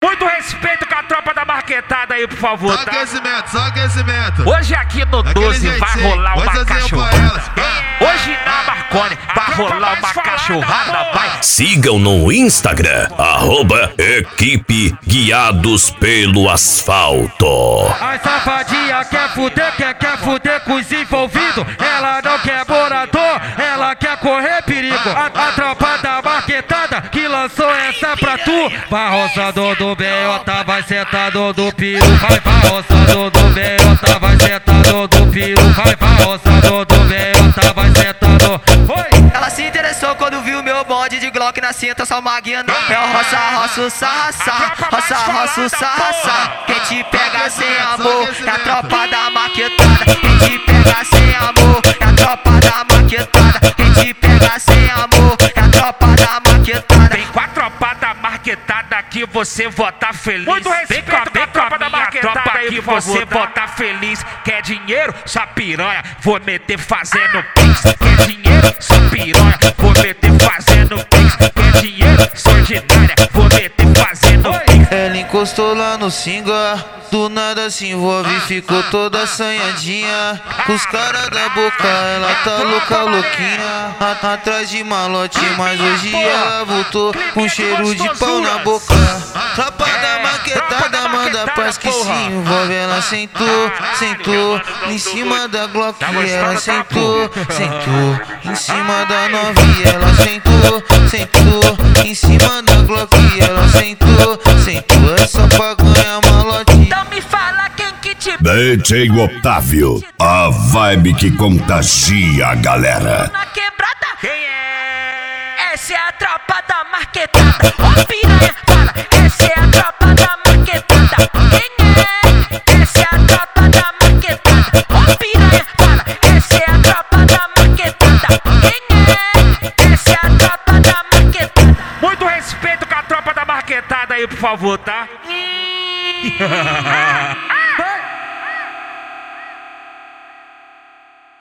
Muito respeito com a tropa da marquetada aí, por favor, Só tá? aquecimento, só aquecimento. Hoje aqui no 12 vai rolar uma cachorrada. Hoje na Marconi vai rolar uma cachorrada, vai. Sigam no Instagram, @equipe Guiados pelo Asfalto. A safadinha quer fuder com os envolvidos. Ela não quer morador, ela quer correr perigo. A tropa da marquetada que lançou essa pra tu. Vai roçando do B.O.T, vai sentado do piro. Vai roçando do B.O.T, vai sentado do piro. Vai roçando do B.O.T, vai sentado. Oi! Ela se interessou quando viu meu bonde de Glock na cinta, só maguinha no pé. Roça, o sarraçá, roça, o sarraçá. Quem te pega sem amor é a tropa da marquetada. Quem te pega sem amor é a tropa da marquetada. Quem te pega sem amor é a tropa da marquetada. Vem com a tropa da marquetada que você vota feliz. Muito respeito com a tropa da marquetada que você vota feliz. Quer dinheiro? Só piranha, vou meter fazendo pix. Quer dinheiro? Só piranha, vou meter fazendo pix. Quer dinheiro? Sou ordinária, vou meter fazendo pix. Ela encostou lá no singa, do nada se envolve e ficou toda assanhadinha. Com os caras da boca, ela tá louquinha. Atrás de malote, mas hoje ela voltou com cheiro de pau na boca. Tropa da marquetada manda paz que se envolve. Ela sentou em cima da Glock. Ela sentou em cima da novinha. Ela sentou em cima da Glock. Ela sentou, é só pra ganhar malote. Então me fala quem que te DJ Otávio, a vibe que contagia a galera. na quebrada. Quem é? Essa é a tropa da marquetada. Ô piranha, fala, essa é a tropa da marquetada. Quem é? Essa é a tropa da marquetada. Ô piranha, fala, essa é a tropa da marquetada. Quem é? Essa é a tropa da marquetada. Muito respeito com a tropa da marquetada aí, por favor, tá?